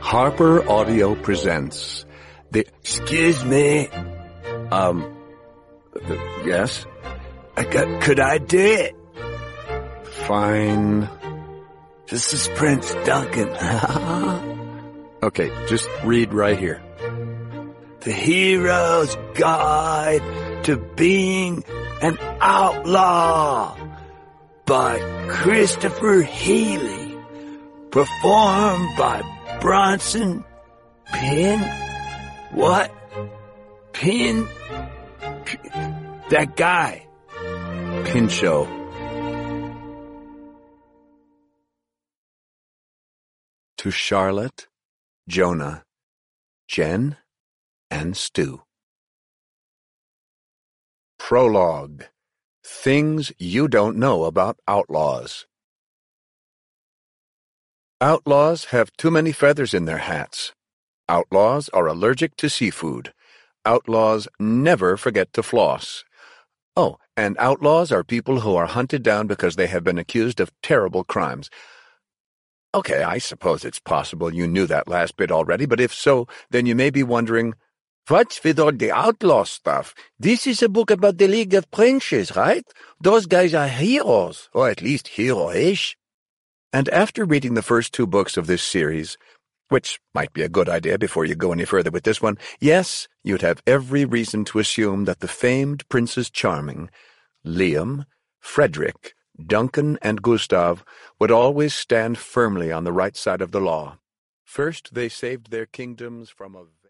Harper Audio presents the... Excuse me. Yes? Could I do it? Fine. This is Prince Duncan. Okay, just read right here. The Hero's Guide to Being an Outlaw by Christopher Healy. Performed by Bronson Pin. What? Pin? That guy. Pinchot. To Charlotte, Jonah, Jen, and Stu. Prologue. Things you don't know about outlaws. Outlaws have too many feathers in their hats. Outlaws are allergic to seafood. Outlaws never forget to floss. Oh, and outlaws are people who are hunted down because they have been accused of terrible crimes. Okay, I suppose it's possible you knew that last bit already, but if so, then you may be wondering, what's with all the outlaw stuff? This is a book about the League of Princes, right? Those guys are heroes, or at least hero-ish. And after reading the first two books of this series, which might be a good idea before you go any further with this one, yes, you'd have every reason to assume that the famed Princes Charming, Liam, Frederick, Duncan, and Gustav would always stand firmly on the right side of the law. First, they saved their kingdoms from a...